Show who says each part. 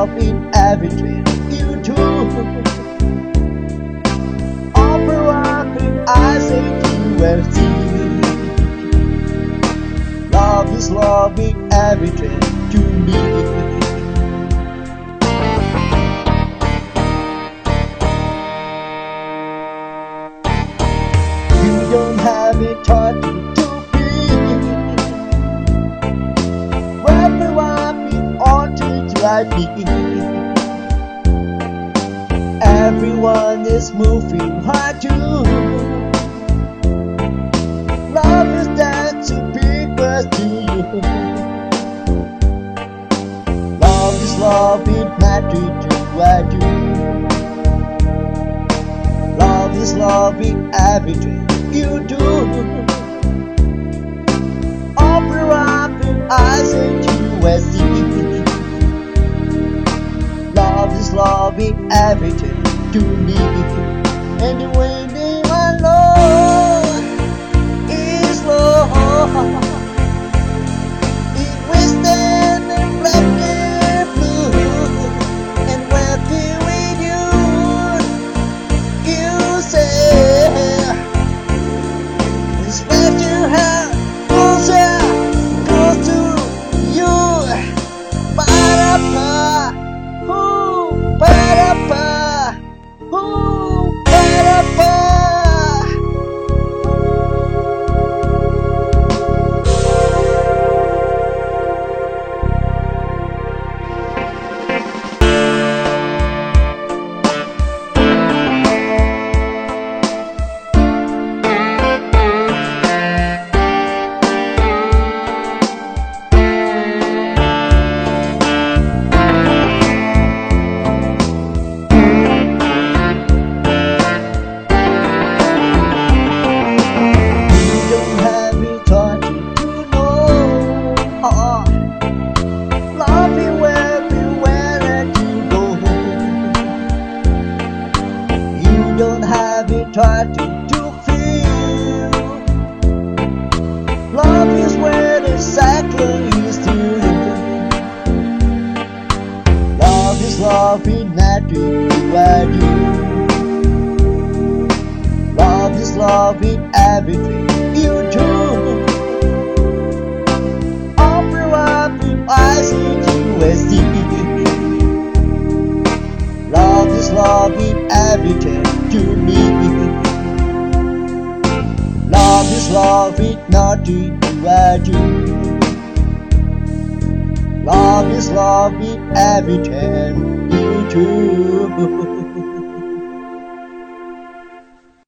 Speaker 1: love in everything you do. Open up in eyes that you will see. Love in everything to me. You don't have it taught you to be. Everyone be on to like me. Everyone is moving hard too. Love is that to people to you. Love in magic to what you. Love in everything you do. Open up your eyes and you will see. Love in everything to me. And when they are alone, is love. It will stand in black and blue, and when be with you, you say, it's what you have closer, close to you. Ba-da-ba, ooh, ba-da-ba, ooh, ba-da-ba. Don't have it taught you to feel. Love is where the cycle is to live. Love in nothing you are do. Love in everything you do. Open up your eyes and you will see. Love in everything to me. Love in nothing you are do. Love in everything you do.